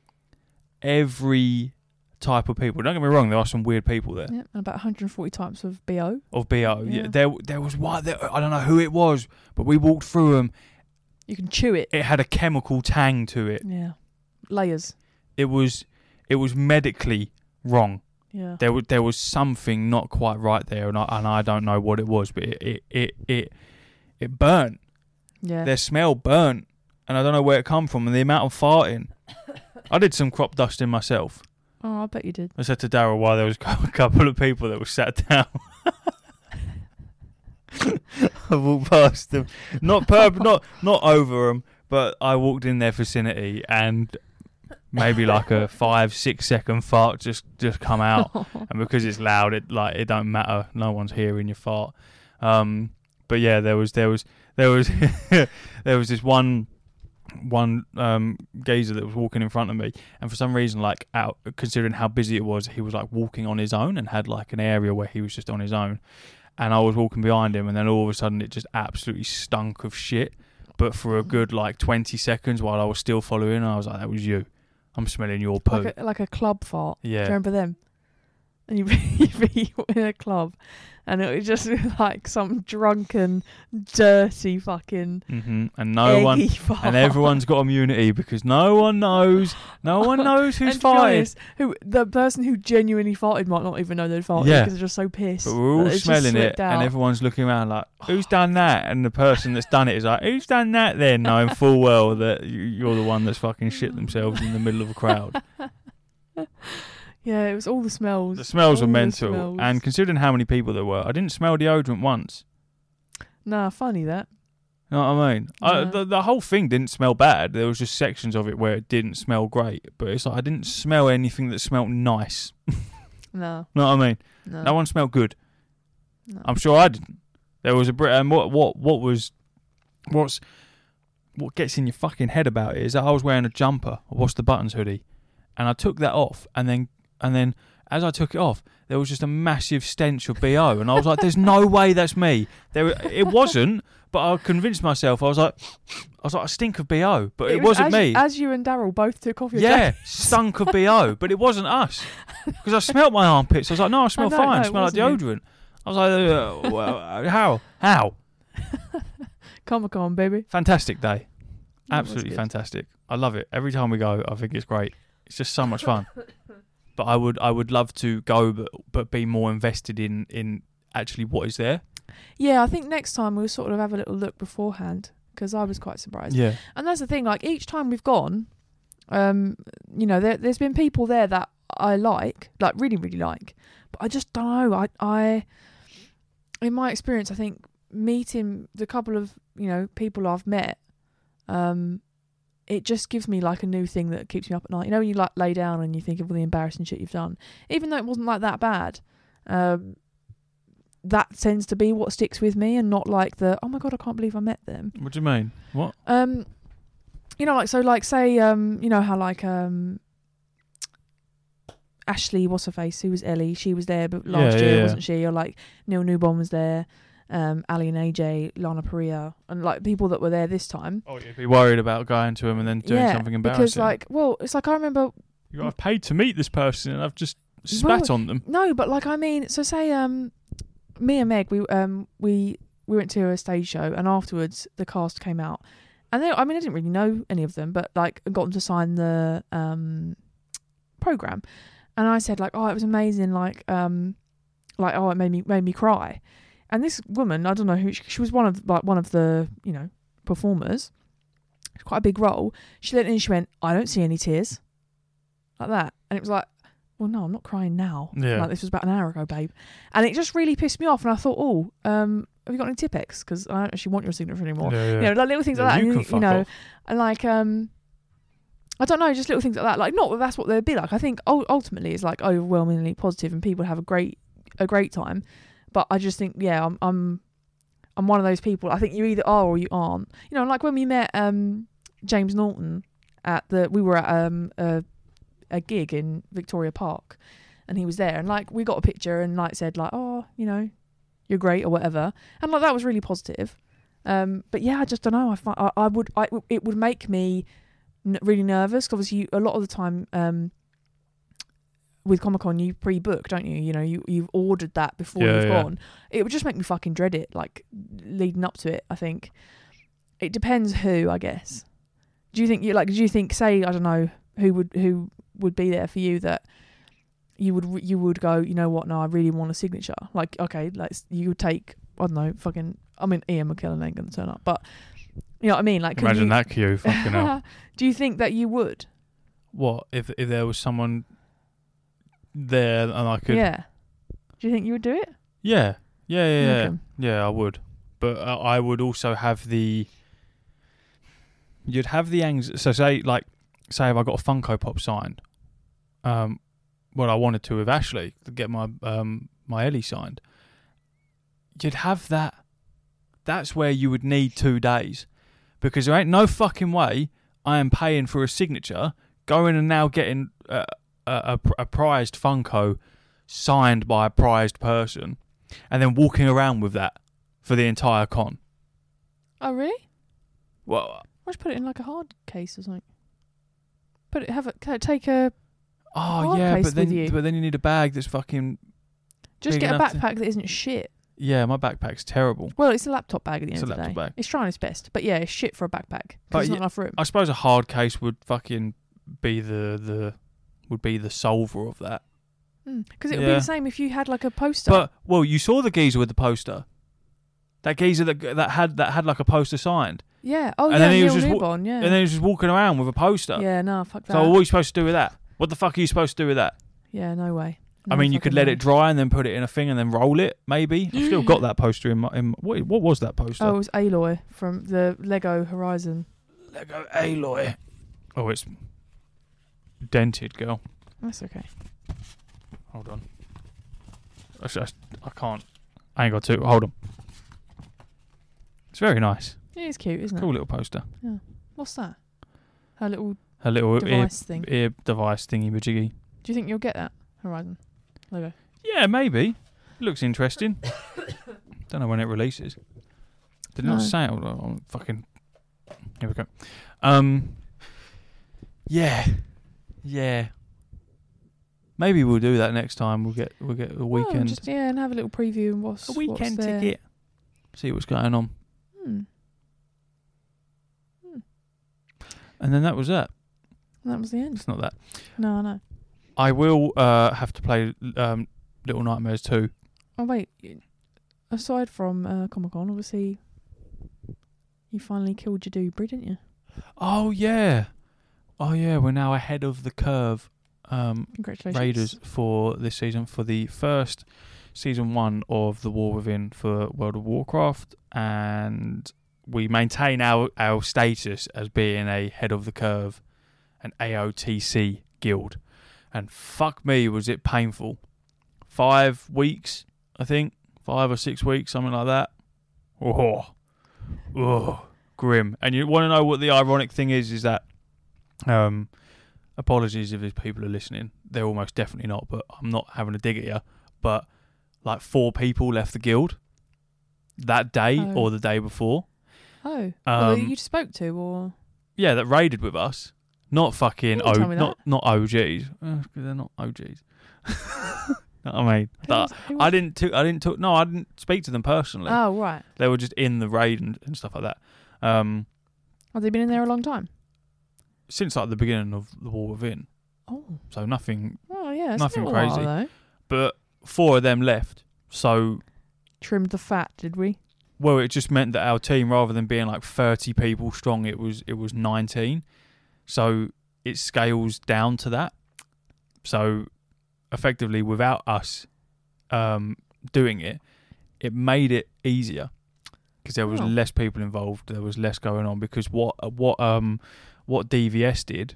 [SPEAKER 1] every type of people. Don't get me wrong, there are some weird people there.
[SPEAKER 2] Yeah, and about one hundred forty types of B O.
[SPEAKER 1] Of B O, yeah.
[SPEAKER 2] Yeah.
[SPEAKER 1] There there was one. There, I don't know who it was, but we walked through them.
[SPEAKER 2] You can chew it.
[SPEAKER 1] It had a chemical tang to it.
[SPEAKER 2] Yeah, layers.
[SPEAKER 1] It was it was medically wrong.
[SPEAKER 2] Yeah.
[SPEAKER 1] There was there was something not quite right there, and I and I don't know what it was, but it it it it, it burnt.
[SPEAKER 2] Yeah.
[SPEAKER 1] Their smell burnt, and I don't know where it come from. And the amount of farting, I did some crop dusting myself.
[SPEAKER 2] Oh, I bet you did.
[SPEAKER 1] I said to Daryl while there was a couple of people that were sat down. I walked past them, not per, not not over them, but I walked in their vicinity, and maybe like a five six second fart just just come out, and because it's loud, it like it don't matter. No one's hearing your fart. Um, but yeah, there was there was there was there was this one one um, geezer that was walking in front of me, and for some reason, like out considering how busy it was, he was like walking on his own and had like an area where he was just on his own, and I was walking behind him, and then all of a sudden it just absolutely stunk of shit. But for a good like twenty seconds while I was still following, I was like, "That was you. I'm smelling your poo."
[SPEAKER 2] Like a, like a club fart.
[SPEAKER 1] Yeah.
[SPEAKER 2] Do you remember them? And you'd be, you'd be in a club, and it was just like some drunken, dirty fucking
[SPEAKER 1] Mm-hmm. And no one,
[SPEAKER 2] fart.
[SPEAKER 1] and everyone's got immunity because no one knows, no one knows who's
[SPEAKER 2] and to be
[SPEAKER 1] farted.
[SPEAKER 2] honest, who the person who genuinely farted might not even know they'd farted
[SPEAKER 1] Yeah.
[SPEAKER 2] because they're just so pissed.
[SPEAKER 1] But we're all
[SPEAKER 2] that it's just
[SPEAKER 1] smelling it,
[SPEAKER 2] slipped out.
[SPEAKER 1] and everyone's looking around like, "Who's done that?" And the person that's done it is like, "Who's done that?" Then knowing full well that you- you're the one that's fucking shit themselves in the middle of a crowd.
[SPEAKER 2] Yeah, it was all the smells.
[SPEAKER 1] The smells
[SPEAKER 2] all
[SPEAKER 1] were
[SPEAKER 2] the
[SPEAKER 1] mental,
[SPEAKER 2] smells.
[SPEAKER 1] and considering how many people there were, I didn't smell deodorant once.
[SPEAKER 2] Nah, funny that.
[SPEAKER 1] You know what I mean? I,
[SPEAKER 2] Yeah.
[SPEAKER 1] the, the whole thing didn't smell bad. There was just sections of it where it didn't smell great, but it's like I didn't smell anything that smelled nice.
[SPEAKER 2] No,
[SPEAKER 1] You know what I mean?
[SPEAKER 2] no.
[SPEAKER 1] No one smelled good.
[SPEAKER 2] no.
[SPEAKER 1] I'm sure I didn't. There was a Brit, and what what what was what's what gets in your fucking head about it is that I was wearing a jumper, a wash the buttons hoodie, and I took that off, and then and then as I took it off, there was just a massive stench of B O, and I was like, "There's no way that's me." There, it wasn't, but I convinced myself. I was like, I was like, "I stink of B O," but it,
[SPEAKER 2] was
[SPEAKER 1] wasn't
[SPEAKER 2] as,
[SPEAKER 1] me.
[SPEAKER 2] As you and Daryl both took off your
[SPEAKER 1] Yeah,
[SPEAKER 2] jacket.
[SPEAKER 1] stunk of B O, but it wasn't us because I smelt my armpits. I was like, "No, I smell
[SPEAKER 2] know,
[SPEAKER 1] fine.
[SPEAKER 2] no,
[SPEAKER 1] I
[SPEAKER 2] it
[SPEAKER 1] smell like
[SPEAKER 2] wasn't you.
[SPEAKER 1] deodorant." I was like, uh, well, uh, "How? How?"
[SPEAKER 2] Comic Con, baby.
[SPEAKER 1] Fantastic day.
[SPEAKER 2] That was
[SPEAKER 1] Absolutely
[SPEAKER 2] good.
[SPEAKER 1] fantastic. I love it. Every time we go, I think it's great. It's just so much fun. But I would I would love to go but but be more invested in, in actually what is there.
[SPEAKER 2] Yeah, I think next time we'll sort of have a little look beforehand because I was quite surprised.
[SPEAKER 1] Yeah.
[SPEAKER 2] And that's the thing, like each time we've gone, um, you know, there, there's been people there that I like, like really, really like, but I just don't know. I, I, in my experience, I think meeting the couple of, you know, people I've met, um, it just gives me like a new thing that keeps me up at night. You know, when you like lay down and you think of all the embarrassing shit you've done, even though it wasn't like that bad, um, that tends to be what sticks with me, and not like the, oh my God, I can't believe I met them.
[SPEAKER 1] What do you mean? What?
[SPEAKER 2] Um, you know, like so, like say, um, you know how like um, Ashley, what's her face, who was Ellie, she was there, but last
[SPEAKER 1] Yeah,
[SPEAKER 2] year
[SPEAKER 1] yeah,
[SPEAKER 2] wasn't she? Or like Neil Newborn was there, um, Ali and A J, Lana Parrilla, and like people that were there this time.
[SPEAKER 1] Oh, you'd be worried about going to him and then doing
[SPEAKER 2] yeah,
[SPEAKER 1] something embarrassing.
[SPEAKER 2] because like, well, it's like I remember.
[SPEAKER 1] You go, I've paid to meet this person and I've just spat
[SPEAKER 2] Well,
[SPEAKER 1] on them.
[SPEAKER 2] No, but like I mean, so say um, me and Meg, we um we we went to a stage show, and afterwards the cast came out, and they, I mean, I didn't really know any of them, but like got them to sign the um program, and I said like, oh, it was amazing, like um like oh, it made me made me cry, and this woman, I don't know who she, she was, one of like one of the you know performers, quite a big role. She leant in and she went, I don't see any tears, like that, and it was like, well, no, I'm not crying now.
[SPEAKER 1] Yeah.
[SPEAKER 2] Like, this was about an hour ago, babe. And it just really pissed me off. And I thought, oh, um, have you got any Tipex? Because I don't actually want your signature anymore.
[SPEAKER 1] Yeah, yeah.
[SPEAKER 2] You know, like little things
[SPEAKER 1] Yeah,
[SPEAKER 2] like that.
[SPEAKER 1] you
[SPEAKER 2] and
[SPEAKER 1] can fuck
[SPEAKER 2] know,
[SPEAKER 1] off.
[SPEAKER 2] and like, um, I don't know, just little things like that. Like, not that that's what they'd be like. I think ul- ultimately it's like overwhelmingly positive, and people have a great, a great time. But I just think, yeah, I'm, I'm, I'm one of those people. I think you either are or you aren't. You know, like when we met um, James Norton at the, we were at um, a, a gig in Victoria Park, and he was there, and like we got a picture and like said like, oh, you know, you're great or whatever, and like that was really positive. Um, but yeah, I just don't know. I find, I, I would I, it would make me n- really nervous, because obviously you, a lot of the time um, with Comic Con you pre-book, don't you? You know, you you've ordered that before
[SPEAKER 1] Yeah,
[SPEAKER 2] you've
[SPEAKER 1] yeah.
[SPEAKER 2] gone. It would just make me fucking dread it, like leading up to it. I think it depends who, I guess. Do you think you like? Do you think, say, I don't know, who would who would be there for you that you would you would go, you know what? No, I really want a signature. Like, okay, like you would take, I don't know, fucking. I mean, Ian McKellen ain't gonna turn up, but you know what I mean. Like, can
[SPEAKER 1] Imagine
[SPEAKER 2] you,
[SPEAKER 1] that queue. Fucking hell.
[SPEAKER 2] Do you think that you would?
[SPEAKER 1] What if if there was someone there and I could?
[SPEAKER 2] Yeah. Do you think you would do it?
[SPEAKER 1] Yeah, yeah, yeah, yeah.
[SPEAKER 2] Okay.
[SPEAKER 1] Yeah, I would. But uh, I would also have the. You'd have the anxiety. So say like, say if I got a Funko Pop signed, um, well I wanted to with Ashley to get my um my Ellie signed. You'd have that. That's where you would need two days, because there ain't no fucking way I am paying for a signature, going and now getting a, a, a, a prized Funko signed by a prized person, and then walking around with that for the entire con.
[SPEAKER 2] Oh, really?
[SPEAKER 1] Well,
[SPEAKER 2] Why don't you put it in like a hard case or something? Put it, have it, can it take a.
[SPEAKER 1] oh
[SPEAKER 2] hard
[SPEAKER 1] yeah,
[SPEAKER 2] case
[SPEAKER 1] but then
[SPEAKER 2] with you.
[SPEAKER 1] but then you need a bag that's fucking.
[SPEAKER 2] Just
[SPEAKER 1] Big
[SPEAKER 2] get a
[SPEAKER 1] enough to-
[SPEAKER 2] backpack that isn't shit.
[SPEAKER 1] Yeah, my backpack's terrible.
[SPEAKER 2] Well, it's a laptop bag at the
[SPEAKER 1] It's
[SPEAKER 2] end
[SPEAKER 1] a
[SPEAKER 2] of the day.
[SPEAKER 1] laptop bag.
[SPEAKER 2] It's trying its best, but yeah, it's shit for a backpack.
[SPEAKER 1] But
[SPEAKER 2] Because there's not
[SPEAKER 1] yeah,
[SPEAKER 2] enough room.
[SPEAKER 1] I suppose a hard case would fucking be the the would be the solver of that.
[SPEAKER 2] Because it would be
[SPEAKER 1] Yeah.
[SPEAKER 2] the same if you had like a poster.
[SPEAKER 1] But well, you saw the geezer with the poster. That geezer that that had that had like a poster signed,
[SPEAKER 2] yeah. Oh,
[SPEAKER 1] and
[SPEAKER 2] yeah,
[SPEAKER 1] then he was
[SPEAKER 2] Neil
[SPEAKER 1] just wa-
[SPEAKER 2] Newborn, yeah.
[SPEAKER 1] and then he was just walking around with a poster.
[SPEAKER 2] yeah, no, fuck that.
[SPEAKER 1] So what are you supposed to do with that? What the fuck are you supposed to do with that?
[SPEAKER 2] yeah, no way.
[SPEAKER 1] I
[SPEAKER 2] No
[SPEAKER 1] mean, you could
[SPEAKER 2] fucking
[SPEAKER 1] let
[SPEAKER 2] way.
[SPEAKER 1] it dry and then put it in a thing and then roll it. Maybe I've still got that poster in my. In my what, what was that poster?
[SPEAKER 2] Oh, it was Aloy from the Lego Horizon.
[SPEAKER 1] Lego Aloy. Oh, it's dented, girl.
[SPEAKER 2] That's okay.
[SPEAKER 1] Hold on. I, just, I can't. I ain't got to. Hold on. It's very nice.
[SPEAKER 2] It is cute, isn't
[SPEAKER 1] Cool
[SPEAKER 2] it?
[SPEAKER 1] little poster.
[SPEAKER 2] What's that? Her little
[SPEAKER 1] A little ear,
[SPEAKER 2] device thing.
[SPEAKER 1] ear device thingy majiggy.
[SPEAKER 2] Do you think you'll get that Horizon Lego?
[SPEAKER 1] Yeah, maybe. Looks interesting. Don't know when it releases. Did it
[SPEAKER 2] No.
[SPEAKER 1] not say it? Oh, oh, fucking. Here we go. Um. Yeah. Yeah. Maybe we'll do that next time. We'll get we'll get a
[SPEAKER 2] Oh,
[SPEAKER 1] weekend
[SPEAKER 2] just, yeah, and have a little preview and what's
[SPEAKER 1] a weekend
[SPEAKER 2] what's there.
[SPEAKER 1] ticket. See what's going on,
[SPEAKER 2] Hmm.
[SPEAKER 1] and then that was that.
[SPEAKER 2] That was the end.
[SPEAKER 1] It's not that.
[SPEAKER 2] No, I know.
[SPEAKER 1] I will uh, have to play um, Little Nightmares too.
[SPEAKER 2] Oh wait, y- aside from uh, Comic Con, obviously, you finally killed your Dewberry, didn't you?
[SPEAKER 1] Oh yeah, oh yeah. We're now ahead of the curve. Um,
[SPEAKER 2] Congratulations,
[SPEAKER 1] Raiders for this season for the first season one of The War Within for World of Warcraft, and we maintain our our status as being a head of the curve, an A O T C guild, and fuck me was it painful. Five weeks, I think, five or six weeks, something like that. Oh, oh, grim. And you want to know what the ironic thing is? Is that um. Apologies if there's people are listening. They're almost definitely not, but I'm not having a dig at you. But like four people left the guild that day
[SPEAKER 2] Oh.
[SPEAKER 1] or the day before.
[SPEAKER 2] Oh, well,
[SPEAKER 1] Um,
[SPEAKER 2] you spoke to or
[SPEAKER 1] Yeah, that raided with us. Not fucking
[SPEAKER 2] You didn't
[SPEAKER 1] o-
[SPEAKER 2] tell me
[SPEAKER 1] not not O Gs. Uh, they're not O Gs. Know what I mean,
[SPEAKER 2] Who
[SPEAKER 1] That-
[SPEAKER 2] was- who
[SPEAKER 1] I
[SPEAKER 2] was-
[SPEAKER 1] didn't. T- I didn't. T- no, I didn't speak to them personally.
[SPEAKER 2] Oh right,
[SPEAKER 1] They were just in the raid and, and stuff like that. Um,
[SPEAKER 2] have they been in there a long time?
[SPEAKER 1] since like the beginning of the War Within,
[SPEAKER 2] Oh,
[SPEAKER 1] so nothing.
[SPEAKER 2] oh yeah, it's
[SPEAKER 1] Nothing
[SPEAKER 2] a little
[SPEAKER 1] crazy.
[SPEAKER 2] while, though.
[SPEAKER 1] But four of them left. So
[SPEAKER 2] Trimmed the fat, did we?
[SPEAKER 1] well, it just meant that our team, rather than being like thirty people strong, it was it was nineteen. So it scales down to that. So effectively, without us um, doing it, it made it easier because there was
[SPEAKER 2] Oh.
[SPEAKER 1] less people involved. There was less going on because what what um what D V S did,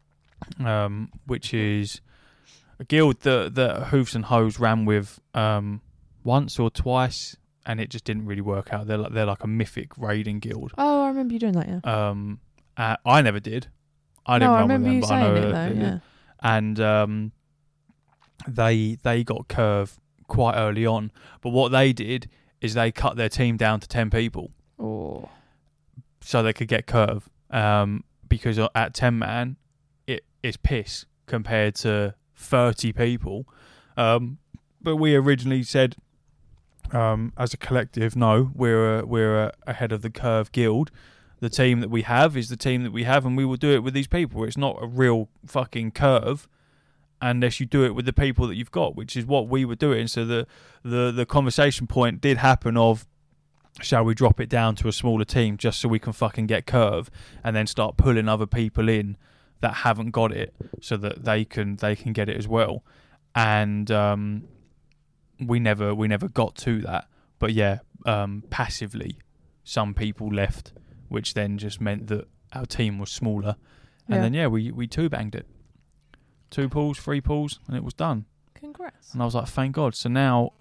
[SPEAKER 1] um, which is a guild that that Hoofs and Hoes ran with um, once or twice, and it just didn't really work out. They're like they're like a mythic raiding guild.
[SPEAKER 2] Oh, I remember you doing that. Yeah.
[SPEAKER 1] Um, uh, I never did. I didn't
[SPEAKER 2] no, I
[SPEAKER 1] run
[SPEAKER 2] remember
[SPEAKER 1] with them,
[SPEAKER 2] you
[SPEAKER 1] but I know
[SPEAKER 2] saying it
[SPEAKER 1] that
[SPEAKER 2] though.
[SPEAKER 1] they did.
[SPEAKER 2] Yeah.
[SPEAKER 1] And um, they they got curve quite early on. But what they did is they cut their team down to ten people
[SPEAKER 2] Oh.
[SPEAKER 1] so they could get curve. Um, because at ten man, it is piss compared to thirty people. Um, but we originally said, um, as a collective, no, we're a, we're a ahead of the curve guild. The team that we have is the team that we have, and we will do it with these people. It's not a real fucking curve unless you do it with the people that you've got, which is what we were doing. So the the the conversation point did happen of, shall we drop it down to a smaller team just so we can fucking get curve, and then start pulling other people in that haven't got it so that they can they can get it as well. And um, we never we never got to that. But yeah, um, passively, some people left, which then just meant that our team was smaller. And
[SPEAKER 2] Yeah.
[SPEAKER 1] then yeah, we we two banged it, two pulls, three pulls, and it was done.
[SPEAKER 2] Congrats.
[SPEAKER 1] And I was like, thank God. So now,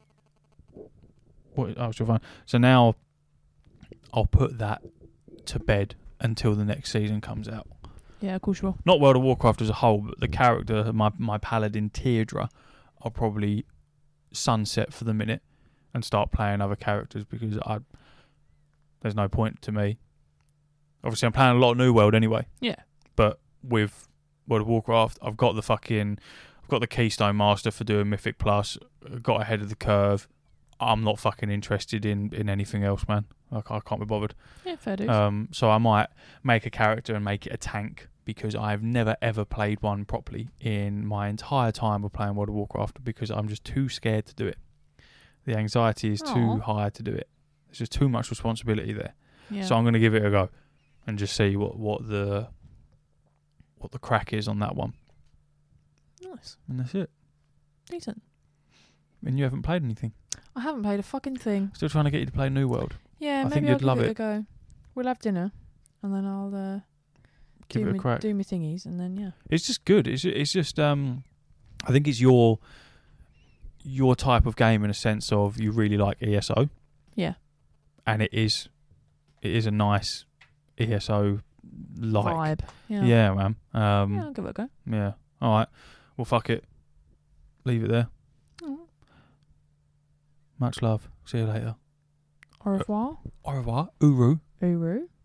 [SPEAKER 1] what? Oh, it's your phone. So now, I'll put that to bed until the next season comes out.
[SPEAKER 2] Yeah, of course you will.
[SPEAKER 1] Not World of Warcraft as a whole, but the character, my my paladin Teardra, I'll probably sunset for the minute and start playing other characters because I there's no point to me. Obviously, I'm playing a lot of New World anyway.
[SPEAKER 2] Yeah.
[SPEAKER 1] But with World of Warcraft, I've got the fucking, I've got the Keystone Master for doing Mythic Plus. Got ahead of the curve. I'm not fucking interested in, in anything else, man. I can't, I can't be bothered.
[SPEAKER 2] Yeah, fair dues.
[SPEAKER 1] Um, so I might make a character and make it a tank because I've never ever played one properly in my entire time of playing World of Warcraft because I'm just too scared to do it. The anxiety is
[SPEAKER 2] Aw.
[SPEAKER 1] too high to do it. There's just too much responsibility there.
[SPEAKER 2] Yeah.
[SPEAKER 1] So I'm going to give it a go and just see what, what the what the crack is on that one.
[SPEAKER 2] Nice.
[SPEAKER 1] And that's it.
[SPEAKER 2] Decent.
[SPEAKER 1] And you haven't played anything.
[SPEAKER 2] I haven't played a fucking thing.
[SPEAKER 1] Still trying to get you to play New World.
[SPEAKER 2] Yeah,
[SPEAKER 1] I
[SPEAKER 2] maybe
[SPEAKER 1] think
[SPEAKER 2] I'll
[SPEAKER 1] you'd
[SPEAKER 2] give
[SPEAKER 1] love
[SPEAKER 2] it,
[SPEAKER 1] it.
[SPEAKER 2] a go. We'll have dinner, and then I'll uh,
[SPEAKER 1] Give
[SPEAKER 2] do
[SPEAKER 1] it a
[SPEAKER 2] me,
[SPEAKER 1] crack.
[SPEAKER 2] do me thingies, and then yeah.
[SPEAKER 1] It's just good. It's it's just um, I think it's your your type of game in a sense of you really like E S O.
[SPEAKER 2] Yeah.
[SPEAKER 1] And it is it is a nice E S O like
[SPEAKER 2] Vibe. Yeah.
[SPEAKER 1] yeah, man. Um,
[SPEAKER 2] Yeah, I'll give it a go.
[SPEAKER 1] yeah. All right. Well, fuck it. Leave it there.
[SPEAKER 2] Mm.
[SPEAKER 1] Much love. See you later.
[SPEAKER 2] Au revoir.
[SPEAKER 1] Au revoir. Uru.
[SPEAKER 2] Uru.